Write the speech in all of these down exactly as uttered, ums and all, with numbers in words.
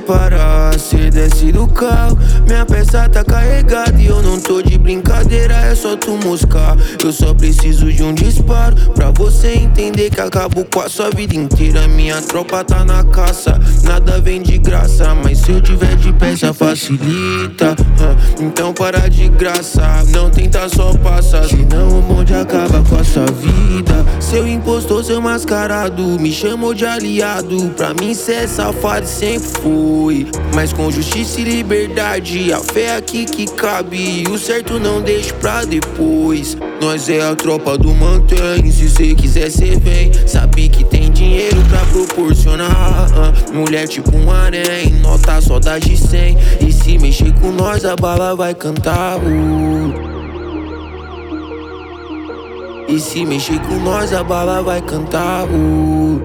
parar, cê desce do carro. Minha peça tá carregada e eu não tô de brincadeira, é só tu moscar. Eu só preciso de um disparo pra você entender que acabo com a sua vida inteira. Minha tropa tá na caça, nada vem de graça, mas se eu tiver de peça facilita. Então para de graça, não tenta só passar, senão o bonde acaba com a sua vida. Seu impostor, seu mascarado, me chamou de aliado. Pra mim cê é safado e sempre foi, mas com justiça e liberdade, a fé é aqui que cabe. E o certo não deixe pra depois. Nós é a tropa do Mantém, se cê quiser cê vem. Sabe que tem dinheiro pra proporcionar, uh, mulher tipo um harém, nota só das de cem. E se mexer com nós a bala vai cantar, uh. E se mexer com nós a bala vai cantar, uh.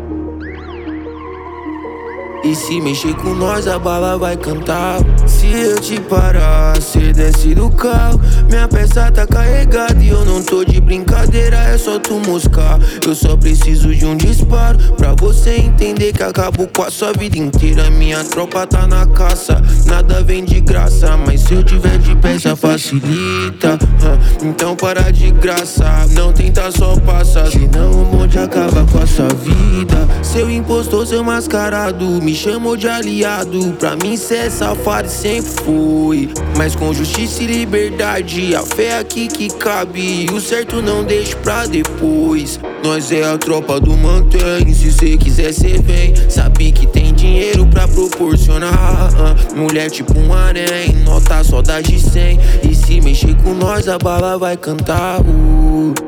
E se mexer com nós a bala vai cantar. Se eu te parar, cê desce do carro. Minha peça tá carregada e eu não tô de brincadeira, é só tu moscar. Eu só preciso de um disparo pra você entender que acabo com a sua vida inteira. Minha tropa tá na caça, nada vem de graça, mas se eu tiver de peça facilita. Então para de graça, não tenta só passar, senão o bonde acaba com a sua vida. Seu impostor, seu mascarado, me chamou de aliado. Pra mim cê é safado e sempre foi, mas com justiça e liberdade, a fé é aqui que cabe. E o certo não deixe pra depois. Nós é a tropa do Mantém, se cê quiser cê vem. Sabe que tem dinheiro pra proporcionar, uh, mulher tipo um harém, nota só das de cem. E se mexer com nós a bala vai cantar, uh.